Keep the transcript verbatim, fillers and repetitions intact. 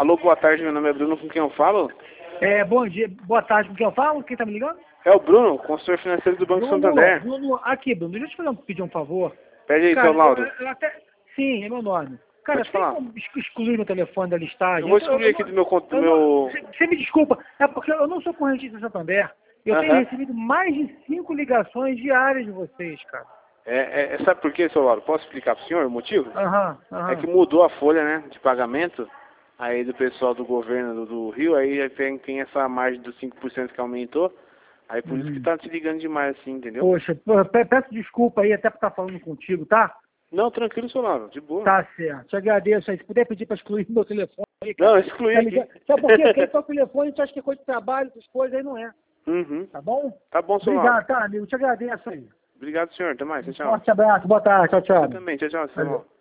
Alô, boa tarde, meu nome é Bruno, com quem eu falo? É, bom dia, boa tarde, com quem eu falo? Quem tá me ligando? É o Bruno, consultor financeiro do Banco Bruno, Santander. Bruno, aqui, Bruno, deixa eu te fazer um- pedir um favor. Pede aí, Cara, seu Lauro. eu, eu até, sim, é meu nome. Cara, Pode tem falar. como ex- excluir meu telefone da listagem? Eu vou excluir aqui não- do meu... con- do eu meu... não- Você você me desculpa, é porque eu não sou correntista do Santander. Eu tenho Aham. recebido mais de cinco ligações diárias de vocês, cara. É, é, é, sabe por quê, seu Lauro? Posso explicar pro senhor o motivo? Aham, É que aham. mudou a folha, né, de pagamento, aí do pessoal do governo do, do Rio, aí tem, tem essa margem dos cinco por cento que aumentou, aí por isso que Uhum. tá te ligando demais, assim, entendeu? Poxa, pô, pe- peço desculpa aí até por estar falando contigo, tá? Não, tranquilo, seu Lauro, de boa. Tá certo. Te agradeço aí. Se puder pedir para excluir meu telefone aí, cara. Não, excluí Tá aqui. ligado? Sabe por quê? Porque ele toca o telefone, a gente acha que é coisa de trabalho, essas coisas, aí não é. Uhum. Tá bom? Tá bom, seu Lauro. Obrigado, tá, amigo? Te agradeço aí. Obrigado, senhor. Até mais. Tchau, Um tchau. forte abraço. Boa tarde. Tchau, tchau. Você também. Tchau, tchau, seu Valeu. Lauro.